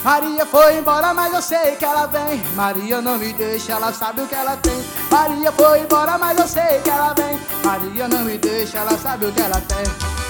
Maria foi embora, mas eu sei que ela vem. Maria não me deixa, ela sabe o que ela tem. Maria foi embora, mas eu sei que ela vem. Maria não me deixa, ela sabe o que ela tem.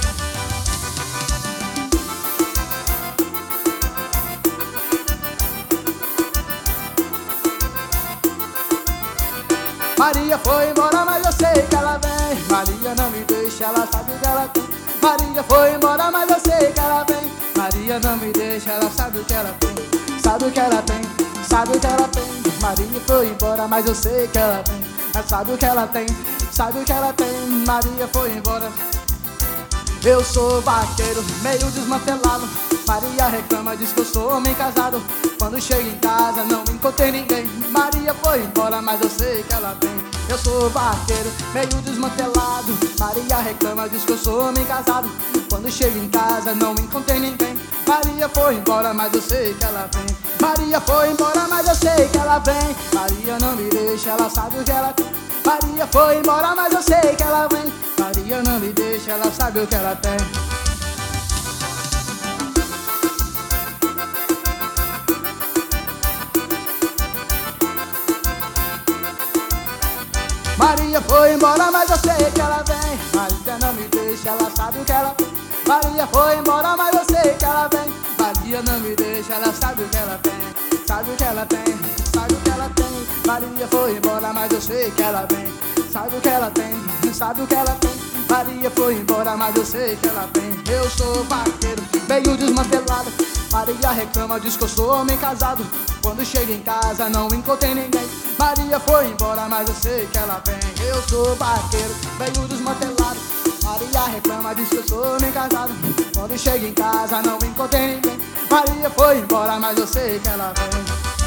Maria foi embora, mas eu sei que ela vem. Maria não me deixa, ela sabe o que ela tem. Maria foi embora, mas eu sei que ela vem. Maria não me deixa, ela sabe o que ela tem. Sabe o que ela tem, sabe o que ela tem. Maria foi embora, mas eu sei que ela vem. Ela sabe o que ela tem, sabe o que ela tem. Maria foi embora. Eu sou vaqueiro, meio desmantelado. Maria reclama, diz que eu sou homem casado. Quando chego em casa não encontrei ninguém. Maria foi embora, mas eu sei que ela vem. Eu sou vaqueiro, meio desmantelado. Maria reclama, diz que eu sou homem casado. Quando chego em casa não encontrei ninguém. Maria foi embora, mas eu sei que ela vem. Maria foi embora, mas eu sei que ela vem. Maria não me deixa, ela sabe o que ela tem. Maria foi embora, mas eu sei que ela vem. Maria não me deixa, ela sabe o que ela tem. Maria foi embora, mas eu sei que ela vem. Maria não me deixa, ela sabe o que ela tem. Maria foi embora, mas eu sei que ela vem. Maria não me deixa, ela sabe o que ela tem. Sabe o que ela tem, sabe o que ela tem. Maria foi embora, mas eu sei que ela vem. Sabe o que ela tem, sabe o que ela tem. Maria foi embora, mas eu sei que ela vem. Eu sou vaqueiro, meio desmantelado. Maria reclama, diz que eu sou homem casado. Quando chego em casa não encontrei ninguém. Maria foi embora, mas eu sei que ela vem. Eu sou vaqueiro, meio desmantelado. Maria reclama, diz que eu sou homem casado. Quando chego em casa não encontrei ninguém. Maria foi embora, mas eu sei que ela vem.